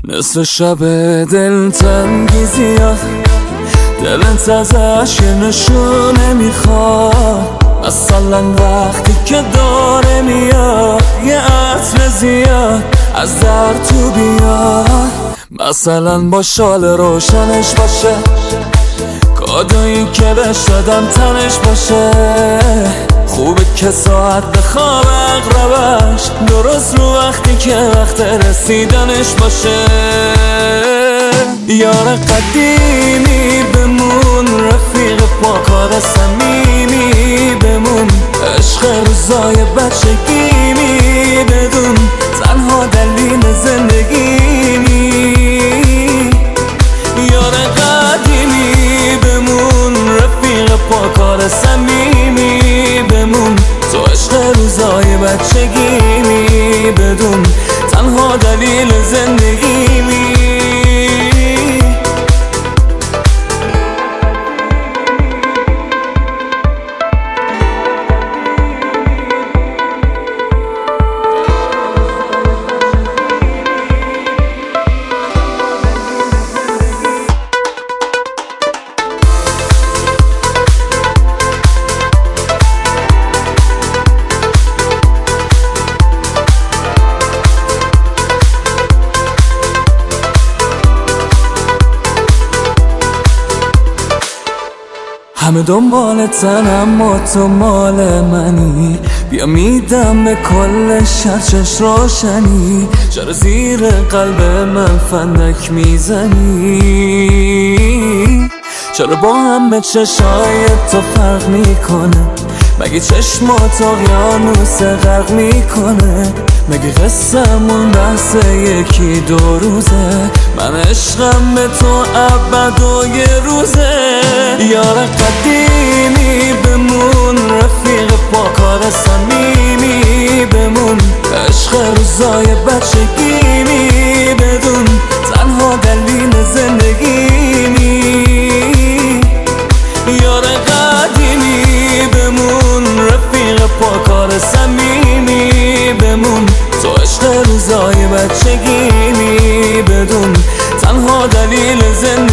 نصف شب دلتنگی زیاد، دلت ازش یه نشونه میخواد. مثلا وقتی که داره میاد یه عطر زیاد از در تو بیاد. مثلا با شال روشنش باشه، کادویی که بهش دادم تنش باشه. خوبه که ساعت بخواب اقربش درست رو وقتی که وقت رسیدنش باشه. یار قدیمی بمون، رفیق پاکار صمیمی بمون، عشق روزای بچگیمی بدون، تنها دلیل زندگیمی. یار قدیمی بمون، رفیق پاکار صمیمی بمون، تو عشق روزای بچگیمی بدون، تنها دلیل زندگیمی. همه دنبالتن اما تو مال منی، بیا میدم به کل شرچش روشنی. چرا زیر قلب من فندک میزنی؟ چرا با همه چشای تو فرق میکنه؟ مگه چشمات اقیانوس غرق میکنه؟ مگه قصه‌مون بحث یکی دو روزه؟ من عشقم به تو ابد و یه روزه. یار قدیمی بمون، رفیق پاکار صمیمی بمون، عشق روزای بچگیمی بدون، تنها دلیل زندگیمی. یار قدیمی بمون، رفیق پاکار صمیمی بمون، تو عشق روزای بچگیمی بدون، تنها دلیل زندگیمی.